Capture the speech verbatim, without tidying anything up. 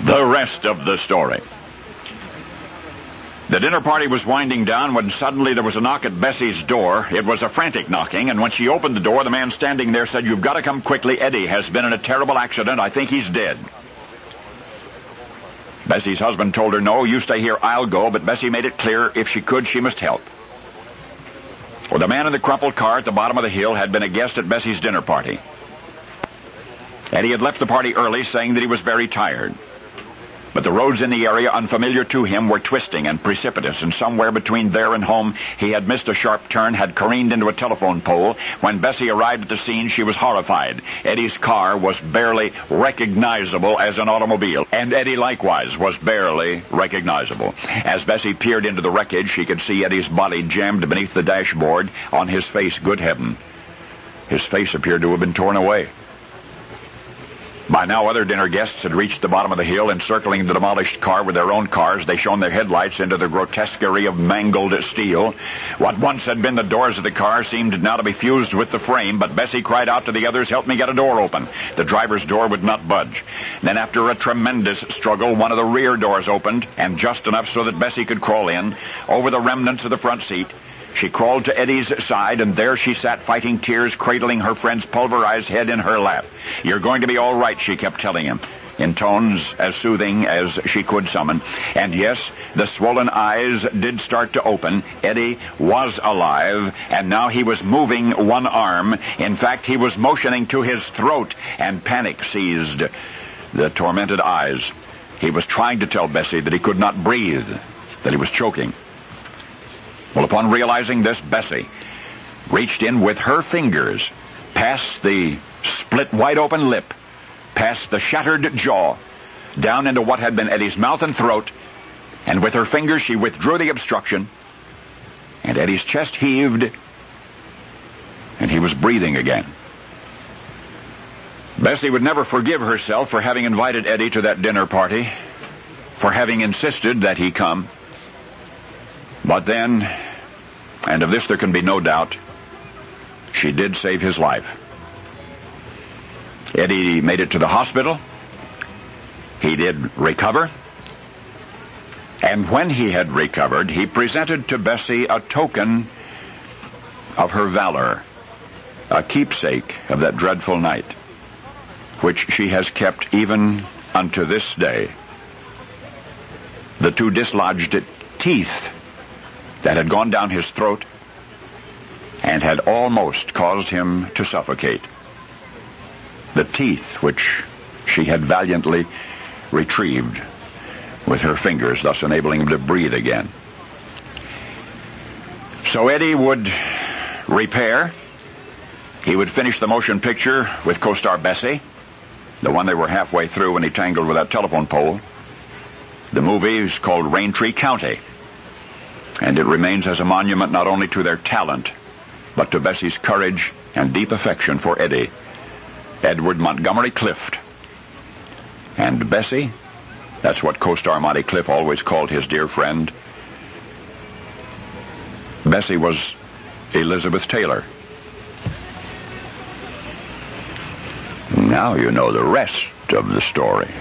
The rest of the story. The dinner party was winding down when suddenly there was a knock at Bessie's door. It was a frantic knocking, and when she opened the door, the man standing there said, "You've got to come quickly. Eddie has been in a terrible accident. I think he's dead." Bessie's husband told her, "No, you stay here. I'll go," but Bessie made it clear if she could, she must help. Well, the man in the crumpled car at the bottom of the hill had been a guest at Bessie's dinner party. Eddie had left the party early, saying that he was very tired. But the roads in the area, unfamiliar to him, were twisting and precipitous, and somewhere between there and home, he had missed a sharp turn, had careened into a telephone pole. When Bessie arrived at the scene, she was horrified. Eddie's car was barely recognizable as an automobile, and Eddie likewise was barely recognizable. As Bessie peered into the wreckage, she could see Eddie's body jammed beneath the dashboard. On his face, good heaven, his face appeared to have been torn away. By now, other dinner guests had reached the bottom of the hill, encircling the demolished car with their own cars. They shone their headlights into the grotesquerie of mangled steel. What once had been the doors of the car seemed now to be fused with the frame, but Bessie cried out to the others, "Help me get a door open." The driver's door would not budge. Then, after a tremendous struggle, one of the rear doors opened, and just enough so that Bessie could crawl in, over the remnants of the front seat. She crawled to Eddie's side, and there she sat, fighting tears, cradling her friend's pulverized head in her lap. "You're going to be all right," she kept telling him, in tones as soothing as she could summon. And yes, the swollen eyes did start to open. Eddie was alive, and now he was moving one arm. In fact, he was motioning to his throat, and panic seized the tormented eyes. He was trying to tell Bessie that he could not breathe, that he was choking. Well, upon realizing this, Bessie reached in with her fingers, past the split wide-open lip, past the shattered jaw, down into what had been Eddie's mouth and throat, and with her fingers she withdrew the obstruction, and Eddie's chest heaved, and he was breathing again. Bessie would never forgive herself for having invited Eddie to that dinner party, for having insisted that he come. But then, and of this there can be no doubt, she did save his life. Eddie made it to the hospital. He did recover. And when he had recovered, he presented to Bessie a token of her valor, a keepsake of that dreadful night, which she has kept even unto this day. The two dislodged teeth that had gone down his throat and had almost caused him to suffocate. The teeth which she had valiantly retrieved with her fingers, thus enabling him to breathe again. So Eddie would repair. He would finish the motion picture with co-star Bessie, the one they were halfway through when he tangled with that telephone pole. The movie is called Raintree County, and it remains as a monument not only to their talent, but to Bessie's courage and deep affection for Eddie, Edward Montgomery Clift. And Bessie, that's what co-star Monty Cliff always called his dear friend. Bessie was Elizabeth Taylor. Now you know the rest of the story.